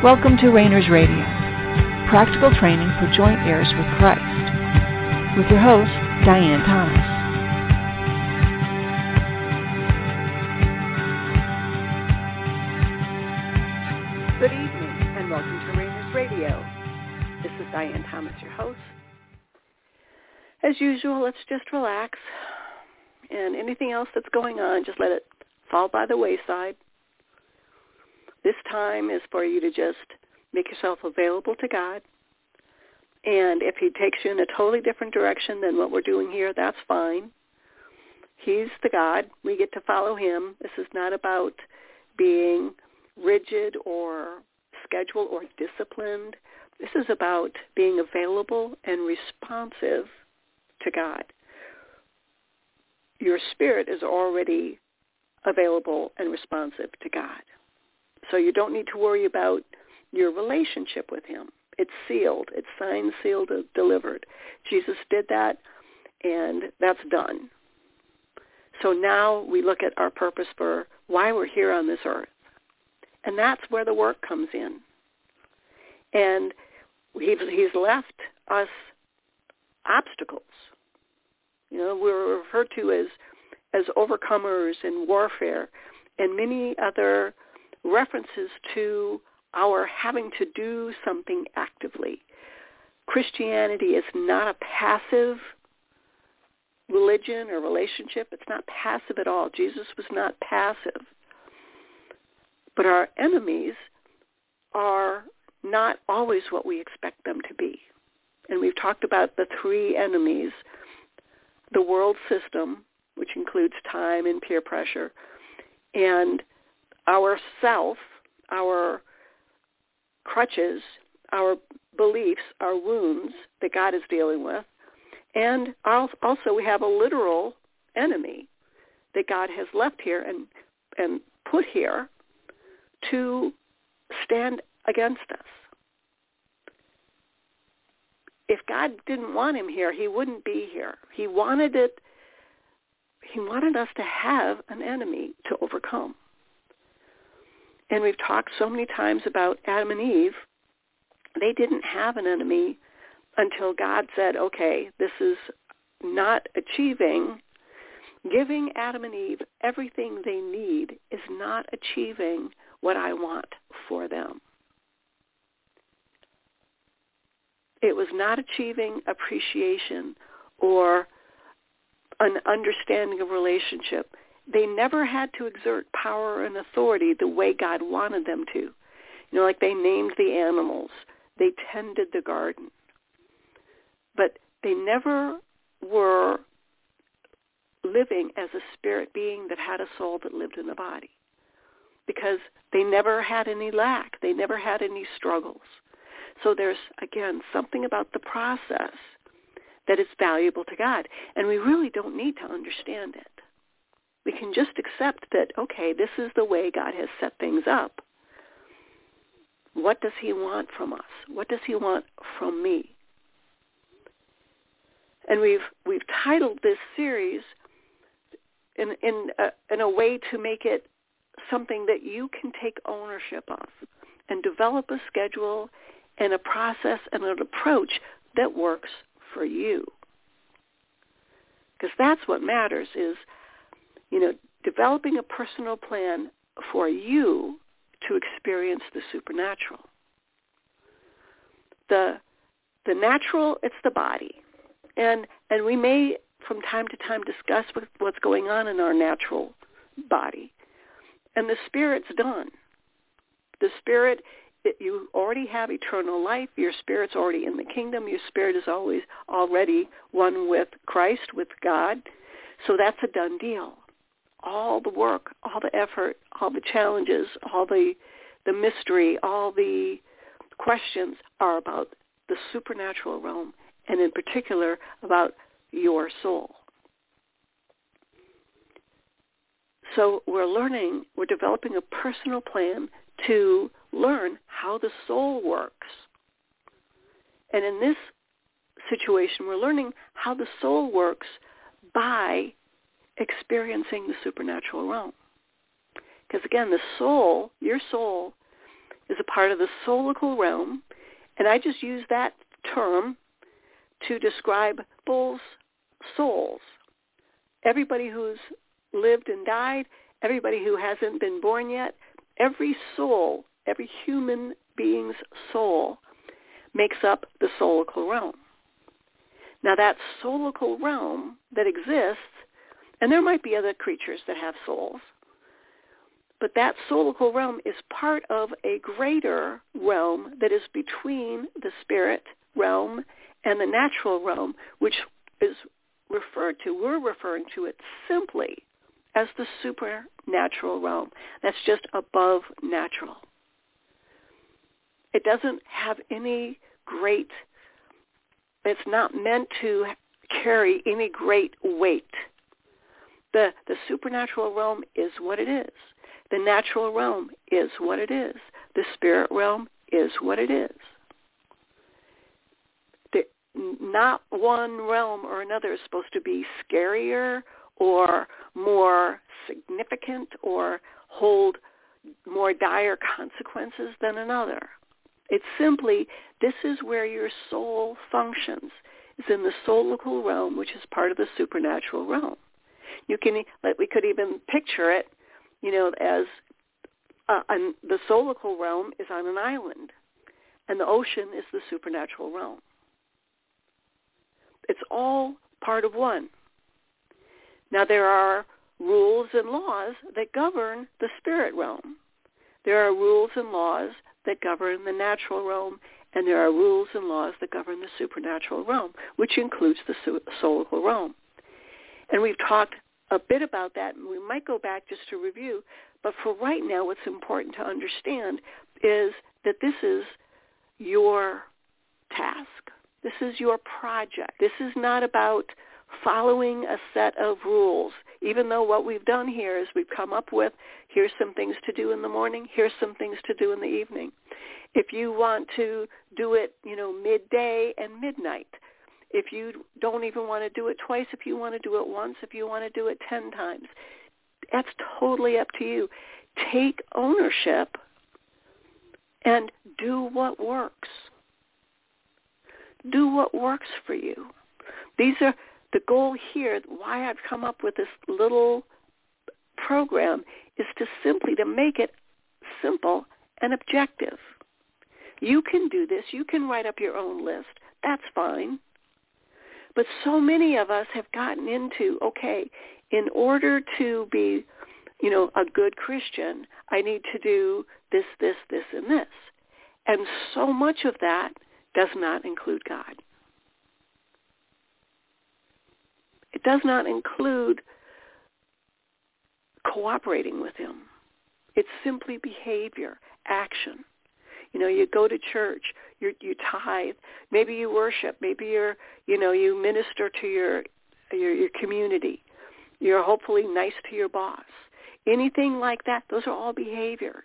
Welcome to Rainers Radio, practical training for joint heirs with Christ, with your host, Diane Thomas. Good evening, and welcome to Rainers Radio. This is Diane Thomas, your host. As usual, let's just relax, and anything else that's going on, just let it fall by the wayside. This time is for you to just make yourself available to God. And if he takes you in a totally different direction than what we're doing here, that's fine. He's the God. We get to follow him. This is not about being rigid or scheduled or disciplined. This is about being available and responsive to God. Your spirit is already available and responsive to God. So you don't need to worry about your relationship with him. It's sealed. It's signed, sealed, delivered. Jesus did that, and that's done. So now we look at our purpose for why we're here on this earth. And that's where the work comes in. And he's left us obstacles. You know, we're referred to as overcomers in warfare and many other references to our having to do something actively. Christianity is not a passive religion or relationship. It's not passive at all. Jesus was not passive. But our enemies are not always what we expect them to be. And we've talked about the three enemies: the world system, which includes time and peer pressure, and our self, our crutches, our beliefs, our wounds that God is dealing with. And also we have a literal enemy that God has left here and put here to stand against us. If God didn't want him here, he wouldn't be here. He wanted us to have an enemy to overcome. And we've talked so many times about Adam and Eve. They didn't have an enemy until God said, okay, this is not achieving. Giving Adam and Eve everything they need is not achieving what I want for them. It was not achieving appreciation or an understanding of relationship. They never had to exert power and authority the way God wanted them to. You know, like they named the animals. They tended the garden. But they never were living as a spirit being that had a soul that lived in a body, because they never had any lack. They never had any struggles. So there's, again, something about the process that is valuable to God. And we really don't need to understand it. We can just accept that, okay, this is the way God has set things up. What does he want from us? What does he want from me? And we've titled this series in a way to make it something that you can take ownership of and develop a schedule and a process and an approach that works for you. Because that's what matters is, you know, developing a personal plan for you to experience the supernatural. The natural, it's the body. And we may from time to time discuss what's going on in our natural body. And the spirit's done. The spirit, you already have eternal life. Your spirit's already in the kingdom. Your spirit is already one with Christ, with God. So that's a done deal. All the work, all the effort, all the challenges, all the mystery, all the questions are about the supernatural realm, and in particular about your soul. So we're developing a personal plan to learn how the soul works. And in this situation, we're learning how the soul works by experiencing the supernatural realm. Because again, the soul, your soul, is a part of the soulical realm, and I just use that term to describe people's souls. Everybody who's lived and died, everybody who hasn't been born yet, every soul, every human being's soul makes up the soulical realm. Now that soulical realm that exists, and there might be other creatures that have souls, but that soulical realm is part of a greater realm that is between the spirit realm and the natural realm, which is we're referring to it simply as the supernatural realm. That's just above natural. It doesn't have any great, it's not meant to carry any great weight. The supernatural realm is what it is. The natural realm is what it is. The spirit realm is what it is. Not one realm or another is supposed to be scarier or more significant or hold more dire consequences than another. It's simply, this is where your soul functions. It's in the soulical realm, which is part of the supernatural realm. We could even picture it, as the soulical realm is on an island, and the ocean is the supernatural realm. It's all part of one. Now there are rules and laws that govern the spirit realm. There are rules and laws that govern the natural realm, and there are rules and laws that govern the supernatural realm, which includes the soulical realm. And we've talked a bit about that, and we might go back just to review, but for right now what's important to understand is that this is your task. This is your project. This is not about following a set of rules, even though what we've done here is we've come up with, here's some things to do in the morning, here's some things to do in the evening. If you want to do it, midday and midnight, if you don't even want to do it twice, if you want to do it once, if you want to do it 10 times, that's totally up to you. Take ownership and do what works. Do what works for you. These are the goal here. Why I've come up with this little program is to make it simple and objective. You can do this. You can write up your own list. That's fine. But so many of us have gotten into, okay, in order to be, a good Christian, I need to do this, this, this, and this. And so much of that does not include God. It does not include cooperating with him. It's simply behavior, action. You go to church, you tithe, maybe you worship, maybe you minister to your community. You're hopefully nice to your boss. Anything like that, those are all behaviors.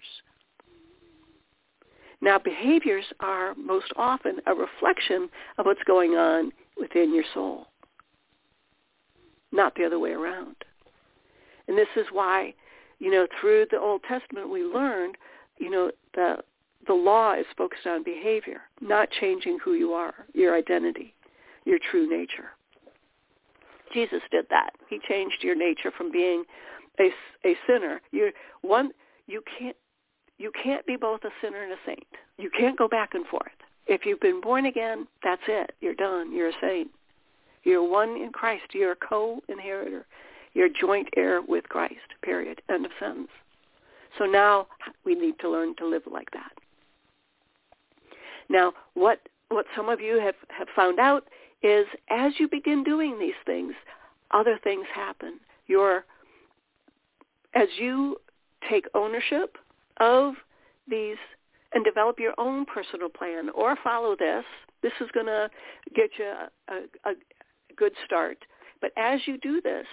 Now, behaviors are most often a reflection of what's going on within your soul, not the other way around. And this is why, through the Old Testament we learned, the law is focused on behavior, not changing who you are, your identity, your true nature. Jesus did that. He changed your nature from being a sinner. You can't be both a sinner and a saint. You can't go back and forth. If you've been born again, that's it. You're done. You're a saint. You're one in Christ. You're a co-inheritor. You're joint heir with Christ, period. End of sentence. So now we need to learn to live like that. Now, what some of you have found out is as you begin doing these things, other things happen. As you take ownership of these and develop your own personal plan or follow this is going to get you a good start. But as you do this,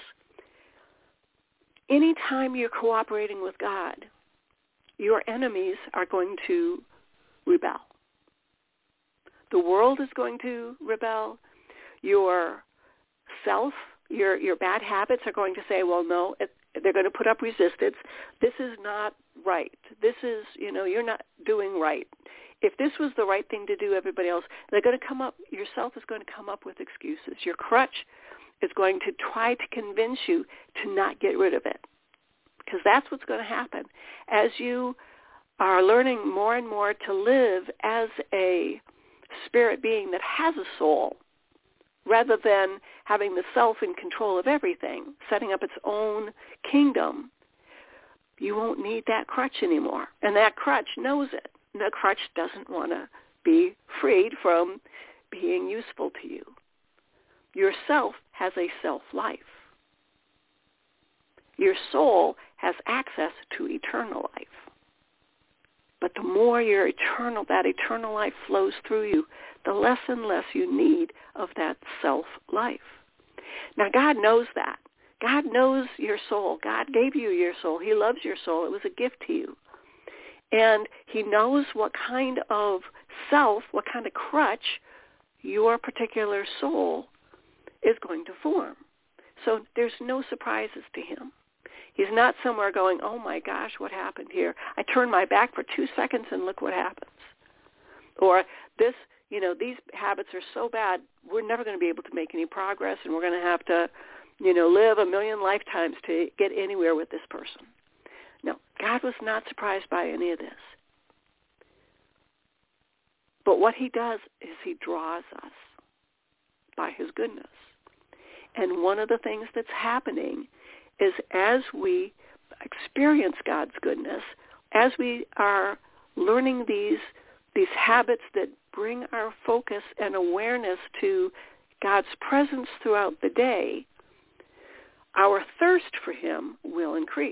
anytime you're cooperating with God, your enemies are going to rebel. The world is going to rebel. Your self, your bad habits are going to say, well, no, they're going to put up resistance. This is not right. This is, you're not doing right. If this was the right thing to do, everybody else, they're going to come up, yourself is going to come up with excuses. Your crutch is going to try to convince you to not get rid of it, because that's what's going to happen. As you are learning more and more to live as a spirit being that has a soul, rather than having the self in control of everything, setting up its own kingdom, you won't need that crutch anymore. And that crutch knows it. And the crutch doesn't want to be freed from being useful to you. Your self has a self-life. Your soul has access to eternal life. But the more that eternal life flows through you, the less and less you need of that self-life. Now, God knows that. God knows your soul. God gave you your soul. He loves your soul. It was a gift to you. And he knows what kind of self, what kind of crutch your particular soul is going to form. So there's no surprises to him. He's not somewhere going, oh my gosh, what happened here? I turned my back for 2 seconds and look what happens. Or this, these habits are so bad, we're never going to be able to make any progress, and we're going to have to, live a million lifetimes to get anywhere with this person. No, God was not surprised by any of this. But what he does is he draws us by his goodness. And one of the things that's happening is as we experience God's goodness, as we are learning these habits that bring our focus and awareness to God's presence throughout the day, our thirst for him will increase.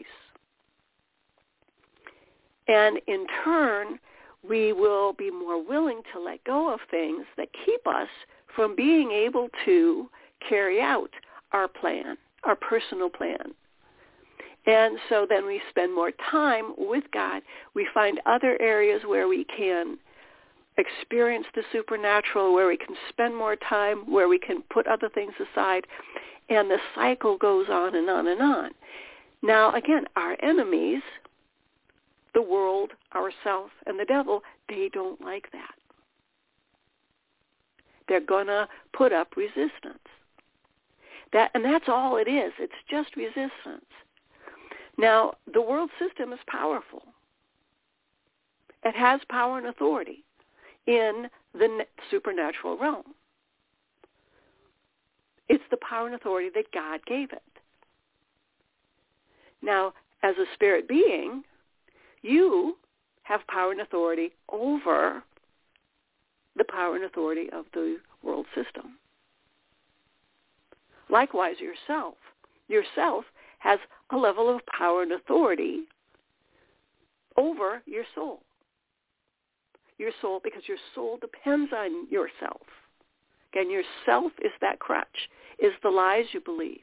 And in turn, we will be more willing to let go of things that keep us from being able to carry out our plan, our personal plan. And so then we spend more time with God. We find other areas where we can experience the supernatural, where we can spend more time, where we can put other things aside, and the cycle goes on and on and on. Now, again, our enemies, the world, ourself, and the devil, they don't like that. They're going to put up resistance. And that's all it is. It's just resistance. Now, the world system is powerful. It has power and authority in the supernatural realm. It's the power and authority that God gave it. Now, as a spirit being, you have power and authority over the power and authority of the world system. Likewise, yourself has a level of power and authority over your soul. Your soul, because your soul depends on yourself. Again, yourself is that crutch, is the lies you believe.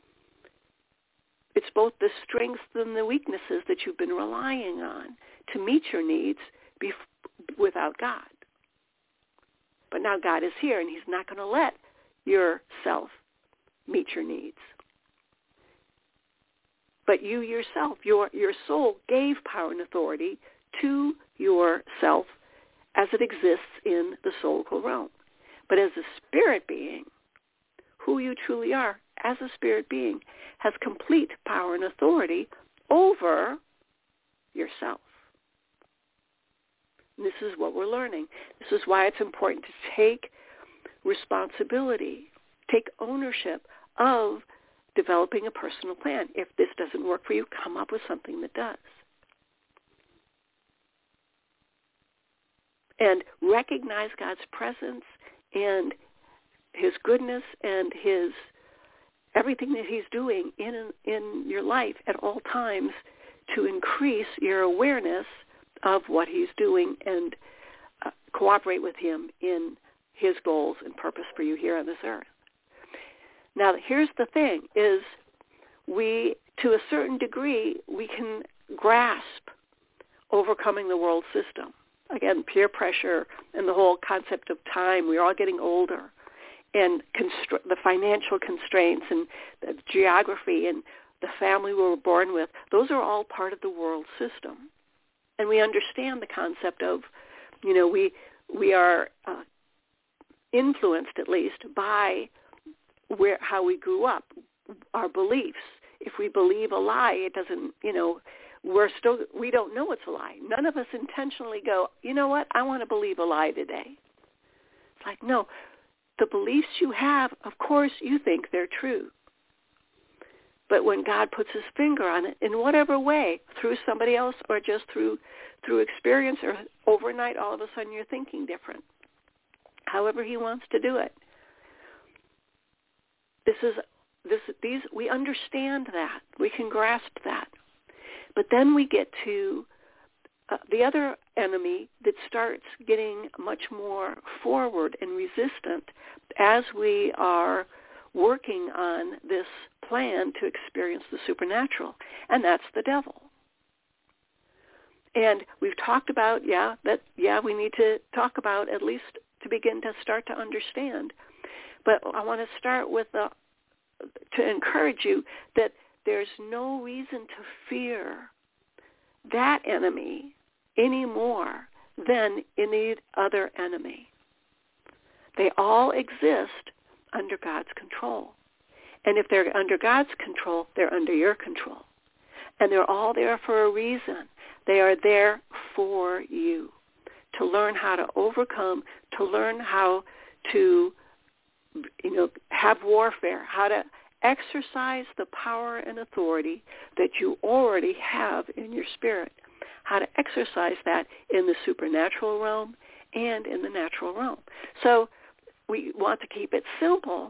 It's both the strengths and the weaknesses that you've been relying on to meet your needs without God. But now God is here, and he's not going to let yourself meet your needs. But you yourself, your soul gave power and authority to yourself as it exists in the soulical realm. But as a spirit being, who you truly are as a spirit being has complete power and authority over yourself. And this is what we're learning. This is why it's important to take responsibility, take ownership of developing a personal plan. If this doesn't work for you, come up with something that does. And recognize God's presence and his goodness and his everything that he's doing in your life at all times to increase your awareness of what he's doing and cooperate with him in his goals and purpose for you here on this earth. Now, here's the thing, is we, to a certain degree, we can grasp overcoming the world system. Again, peer pressure and the whole concept of time. We're all getting older. And the financial constraints and the geography and the family we were born with, those are all part of the world system. And we understand the concept of, we are influenced, at least, by how we grew up, our beliefs. If we believe a lie, it doesn't, we don't know it's a lie. None of us intentionally go, you know what, I want to believe a lie today. It's like, no, the beliefs you have, of course, you think they're true. But when God puts his finger on it, in whatever way, through somebody else or just through experience or overnight, all of a sudden you're thinking different. However he wants to do it. We understand that. We can grasp that. But then we get to the other enemy that starts getting much more forward and resistant as we are working on this plan to experience the supernatural, and that's the devil. And we've talked about, we need to talk about at least to begin to start to understand. But I want to start with to encourage you that there's no reason to fear that enemy any more than any other enemy. They all exist under God's control. And if they're under God's control, they're under your control. And they're all there for a reason. They are there for you, to learn how to overcome, to learn how to, have warfare, how to exercise the power and authority that you already have in your spirit, how to exercise that in the supernatural realm and in the natural realm. So we want to keep it simple.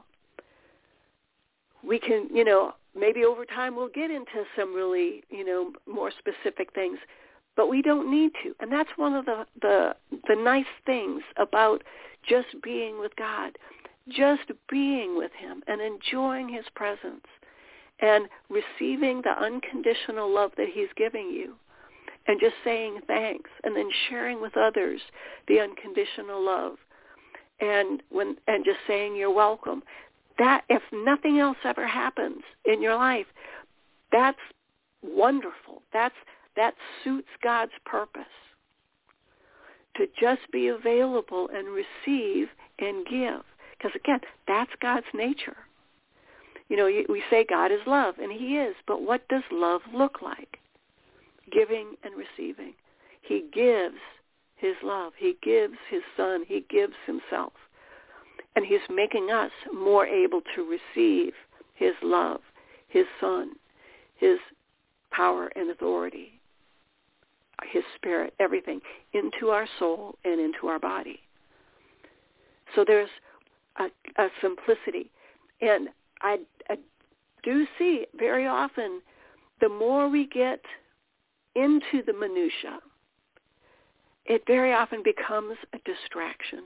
We can, maybe over time we'll get into some really, more specific things, but we don't need to. And that's one of the nice things about just being with God, just being with him and enjoying his presence and receiving the unconditional love that he's giving you and just saying thanks and then sharing with others the unconditional love and just saying you're welcome. That, if nothing else ever happens in your life, that's wonderful. That suits God's purpose, to just be available and receive and give. Because again, that's God's nature. We say God is love, and he is, but what does love look like? Giving and receiving. He gives his love. He gives his son. He gives himself. And he's making us more able to receive his love, his son, his power and authority, his spirit, everything, into our soul and into our body. So there's a simplicity. And I do see very often the more we get into the minutia, it very often becomes a distraction.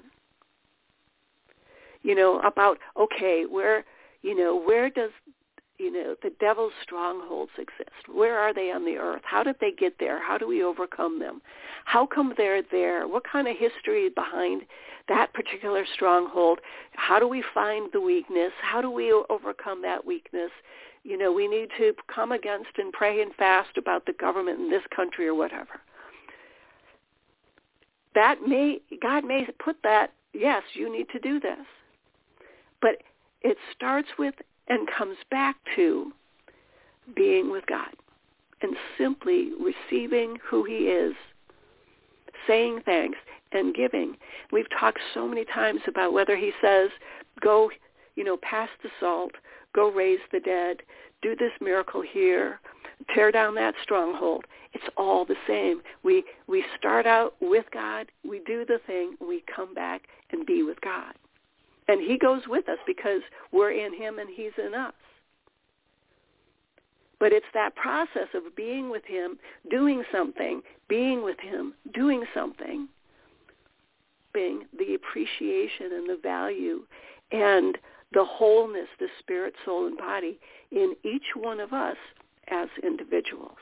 About, okay, where does, the devil's strongholds exist? Where are they on the earth? How did they get there? How do we overcome them? How come they're there? What kind of history behind that particular stronghold? How do we find the weakness? How do we overcome that weakness? We need to come against and pray and fast about the government in this country or whatever. God may put that, yes, you need to do this. But it starts with and comes back to being with God and simply receiving who he is, saying thanks and giving. We've talked so many times about whether he says, go, pass the salt, go raise the dead, do this miracle here, tear down that stronghold. It's all the same. We start out with God, we do the thing, we come back and be with God. And he goes with us because we're in him and he's in us. But it's that process of being with him, doing something, being with him, doing something, being the appreciation and the value and the wholeness, the spirit, soul, and body in each one of us as individuals.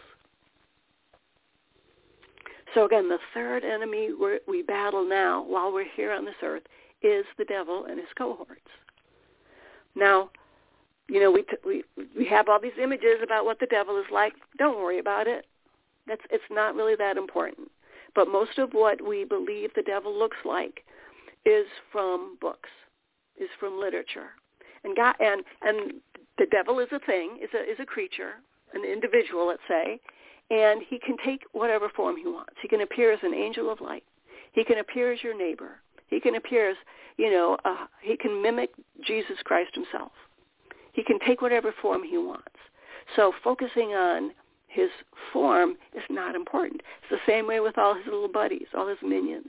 So again, the third enemy we battle now while we're here on this earth is the devil and his cohorts. Now, we have all these images about what the devil is like. Don't worry about it. It's not really that important. But most of what we believe the devil looks like is from books, is from literature. And the devil is a thing, is a creature, an individual, let's say, and he can take whatever form he wants. He can appear as an angel of light. He can appear as your neighbor. He can appear as, he can mimic Jesus Christ himself. He can take whatever form he wants. So focusing on his form is not important. It's the same way with all his little buddies, all his minions.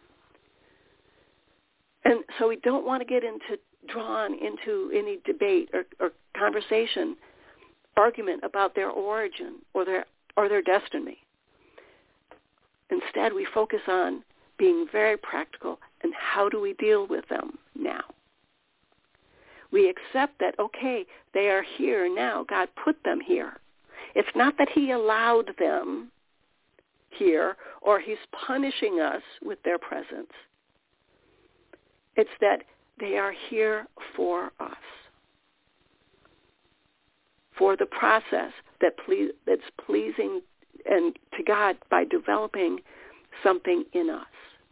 And so we don't want to get drawn into any debate or conversation, argument about their origin or their destiny. Instead, we focus on being very practical and how do we deal with them now. We accept that, okay, they are here now. God put them here. It's not that he allowed them here or he's punishing us with their presence. It's that they are here for us, for the process that's pleasing and to God by developing something in us.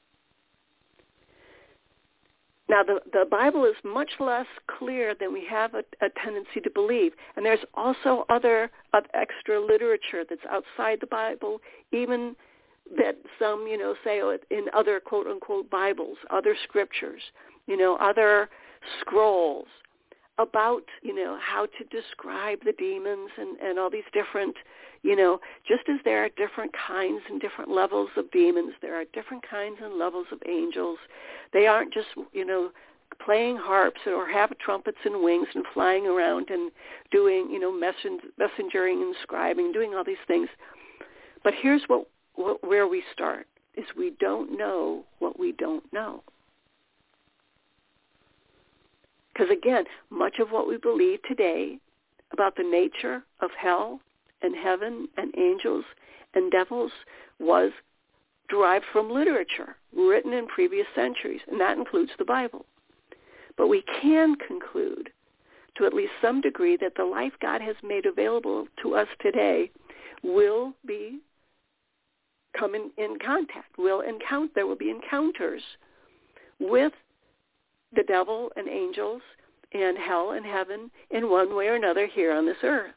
Now, the Bible is much less clear than we have a tendency to believe. And there's also other extra literature that's outside the Bible, even that some, say in other quote-unquote Bibles, other scriptures, other scrolls about, how to describe the demons and all these different, just as there are different kinds and different levels of demons, there are different kinds and levels of angels. They aren't just, playing harps or have trumpets and wings and flying around and doing, messengering and scribing, doing all these things. But here's where we start, is we don't know what we don't know. Because again, much of what we believe today about the nature of hell and heaven and angels and devils was derived from literature written in previous centuries, and that includes the Bible. But we can conclude to at least some degree that the life God has made available to us today will be coming in contact, there will be encounters with the devil and angels and hell and heaven in one way or another here on this earth.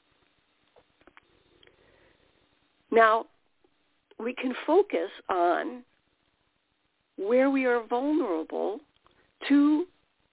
Now, we can focus on where we are vulnerable to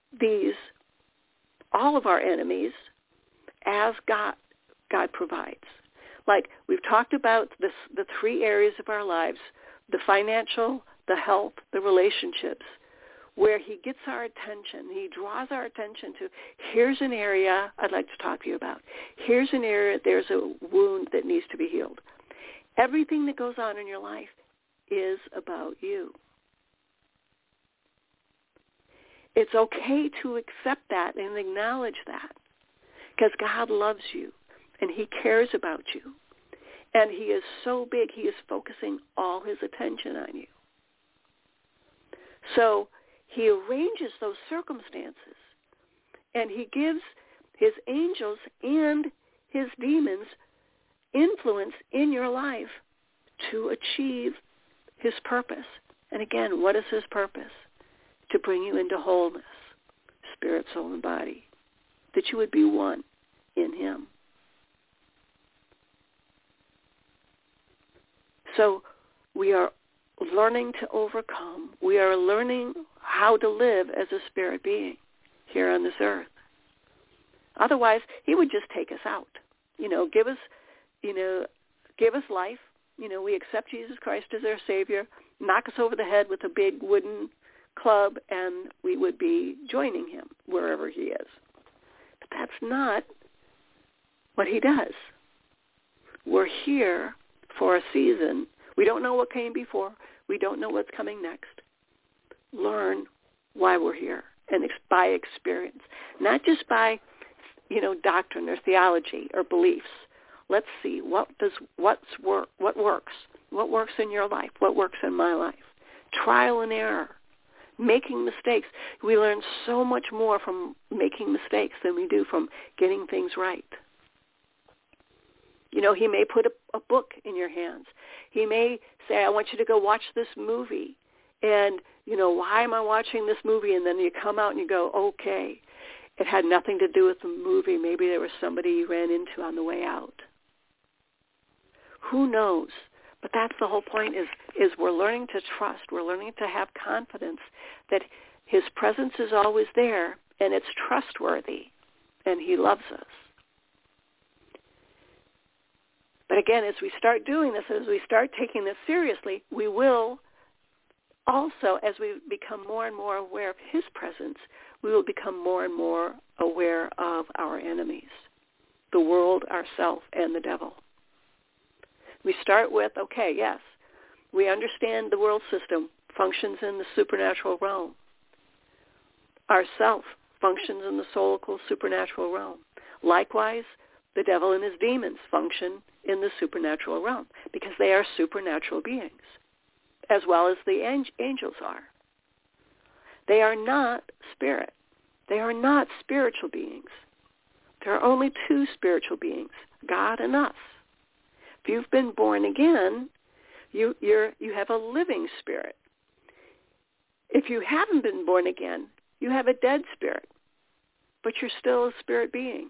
all of our enemies as God provides. Like we've talked about the three areas of our lives, the financial, the health, the relationships, where he gets our attention. He draws our attention to, here's an area I'd like to talk to you about. Here's an area, there's a wound that needs to be healed. Everything that goes on in your life is about you. It's okay to accept that and acknowledge that, because God loves you and he cares about you. And he is so big, he is focusing all his attention on you. So he arranges those circumstances, and he gives his angels and his demons influence in your life to achieve his purpose. And again, what is his purpose? To bring you into wholeness, spirit, soul, and body, that you would be one in him. So we are learning to overcome. We are learning how to live as a spirit being here on this earth. Otherwise, he would just take us out. Give us life. We accept Jesus Christ as our Savior, knock us over the head with a big wooden club, and we would be joining him wherever he is. But that's not what he does. We're here for a season. We don't know what came before. We don't know what's coming next. Learn why we're here, and by experience, not just by, doctrine or theology or beliefs. Let's see what works in your life, what works in my life. Trial and error. making mistakes. We learn so much more from making mistakes than we do from getting things right. You know, he may put a book in your hands. He may say, I want you to go watch this movie. And, you know, why am I watching this movie? And then you come out and you go, okay, it had nothing to do with the movie. Maybe there was somebody you ran into on the way out. Who knows? But that's the whole point is we're learning to trust. We're learning to have confidence that his presence is always there and it's trustworthy and he loves us. But again, as we start doing this, as we start taking this seriously, we will also, as we become more and more aware of his presence, we will become more and more aware of our enemies, the world, ourself, and the devil. We start with, okay, yes, we understand the world system functions in the supernatural realm. Our self functions in the soulical supernatural realm. Likewise, the devil and his demons function in the supernatural realm because they are supernatural beings, as well as the angels are. They are not spirit. They are not spiritual beings. There are only two spiritual beings, God and us. If you've been born again, you have a living spirit. If you haven't been born again, you have a dead spirit, but you're still a spirit being.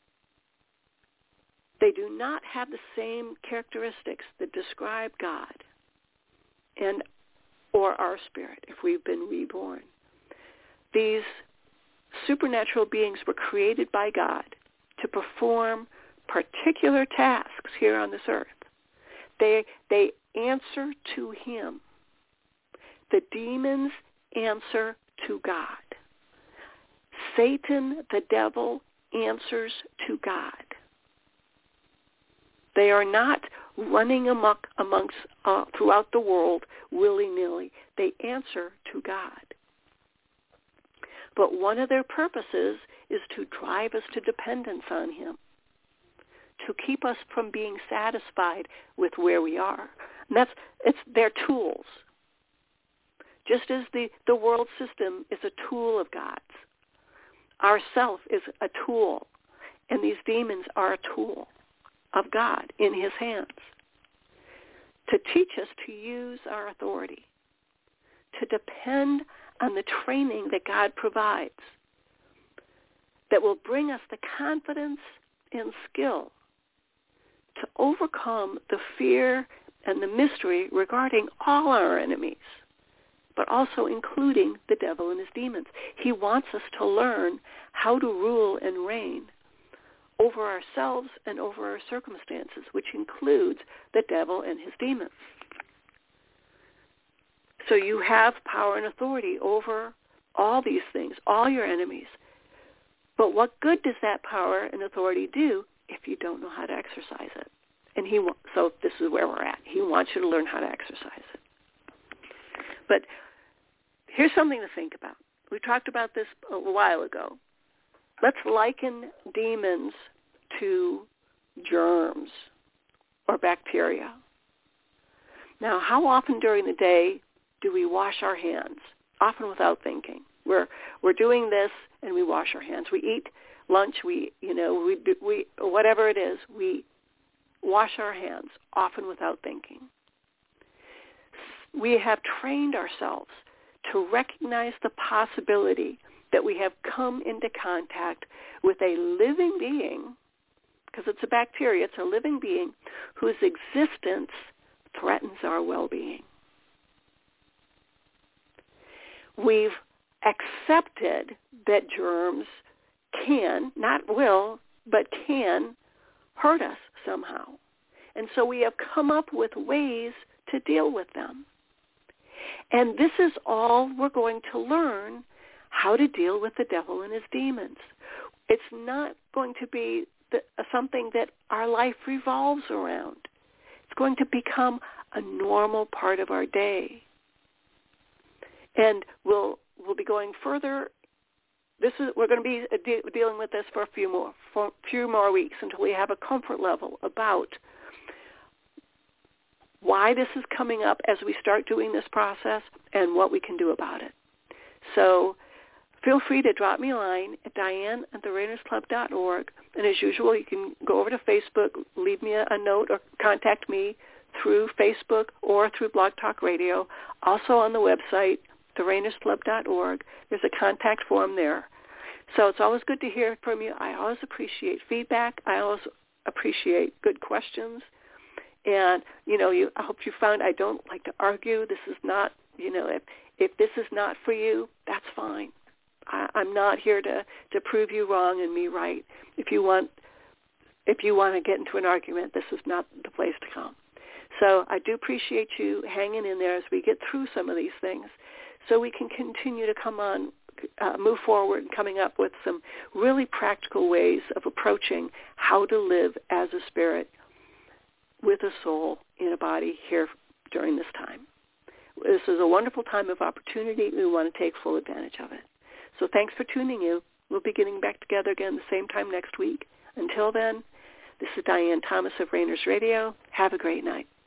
They do not have the same characteristics that describe God and or our spirit if we've been reborn. These supernatural beings were created by God to perform particular tasks here on this earth. They answer to him. The demons answer to God. Satan, the devil, answers to God. They are not running amok amongst throughout the world willy-nilly. They answer to God. But one of their purposes is to drive us to dependence on him, to keep us from being satisfied with where we are. And it's their tools. Just as the world system is a tool of God's, our self is a tool, and these demons are a tool of God in his hands to teach us to use our authority, to depend on the training that God provides that will bring us the confidence and skill to overcome the fear and the mystery regarding all our enemies, but also including the devil and his demons. He wants us to learn how to rule and reign over ourselves and over our circumstances, which includes the devil and his demons. So you have power and authority over all these things, all your enemies. But what good does that power and authority do if you don't know how to exercise it? And so this is where we're at. He wants you to learn how to exercise it. But here's something to think about. We talked about this a while ago. Let's liken demons to germs or bacteria. Now, how often during the day do we wash our hands? Often without thinking. We're doing this and we wash our hands. We eat lunch. We whatever it is, we wash our hands often without thinking. We have trained ourselves to recognize the possibility that we have come into contact with a living being, because it's a bacteria, it's a living being whose existence threatens our well-being. We've accepted that germs can, not will, but can hurt us somehow. And so we have come up with ways to deal with them. And this is all we're going to learn, how to deal with the devil and his demons. It's not going to be something that our life revolves around. It's going to become a normal part of our day. And we'll be going further. We're going to be dealing with this for a few more weeks until we have a comfort level about why this is coming up as we start doing this process and what we can do about it. So feel free to drop me a line at diane@therainersclub.org. And as usual, you can go over to Facebook, leave me a note, or contact me through Facebook or through Blog Talk Radio. Also on the website, therainersclub.org, there's a contact form there. So it's always good to hear from you. I always appreciate feedback. I always appreciate good questions. And, I hope you found I don't like to argue. This is not, if this is not for you, that's fine. I'm not here to prove you wrong and me right. If you want to get into an argument, this is not the place to come. So I do appreciate you hanging in there as we get through some of these things so we can continue to move forward and coming up with some really practical ways of approaching how to live as a spirit with a soul in a body here during this time. This is a wonderful time of opportunity. We want to take full advantage of it. So thanks for tuning in. We'll be getting back together again the same time next week. Until then, this is Diane Thomas of Rainers Radio. Have a great night.